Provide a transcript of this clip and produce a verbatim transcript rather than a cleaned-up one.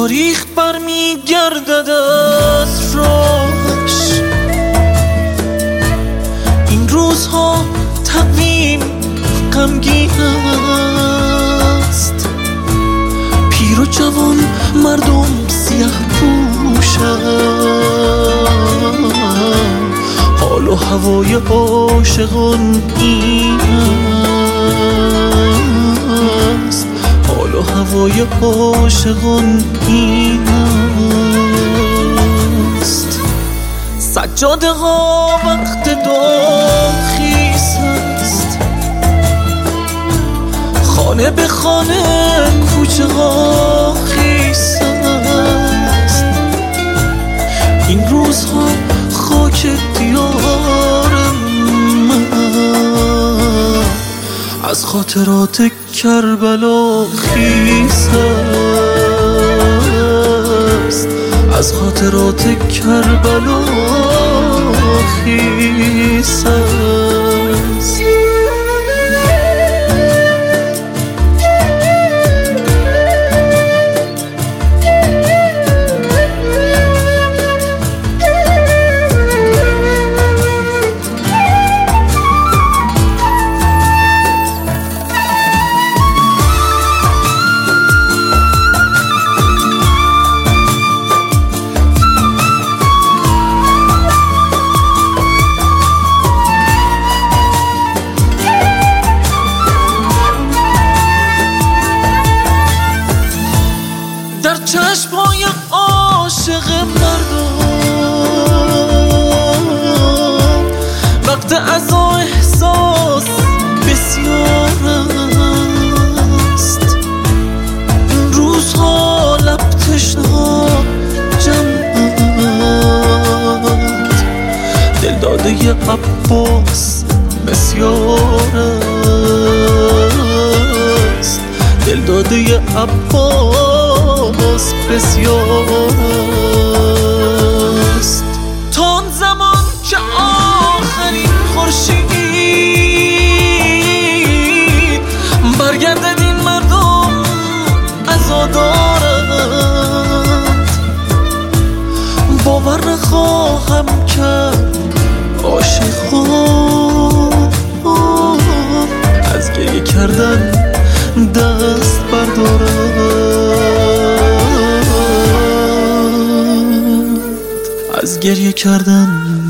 تاریخ برمیگردد از راهش. این روزها تقویم غمگین است، پیر و جوان مردم سیاه پوشند. حال و هوای عاشقان این است، حال و هوای عاشقان این است. سجاده ها وقت داخیز است، خانه به خانه کوچه ها خیس است. این روزها خاک دیار من از خاطرات کربلا خیس است، از خاطرات کربلا خیس است. در چشم‌های عاشق مردم وقت عزا احساس بسیار است. این روزها لب تشنه جمعند، دلداده عباس بسیار است، دلداده عباس بسیار است. تا آن زمان که آخرین خورشید برگردد این مردم عزا دارند. باور نخواهم کرد عاشقان از گریه کردن دست بردارند، از گریه کردن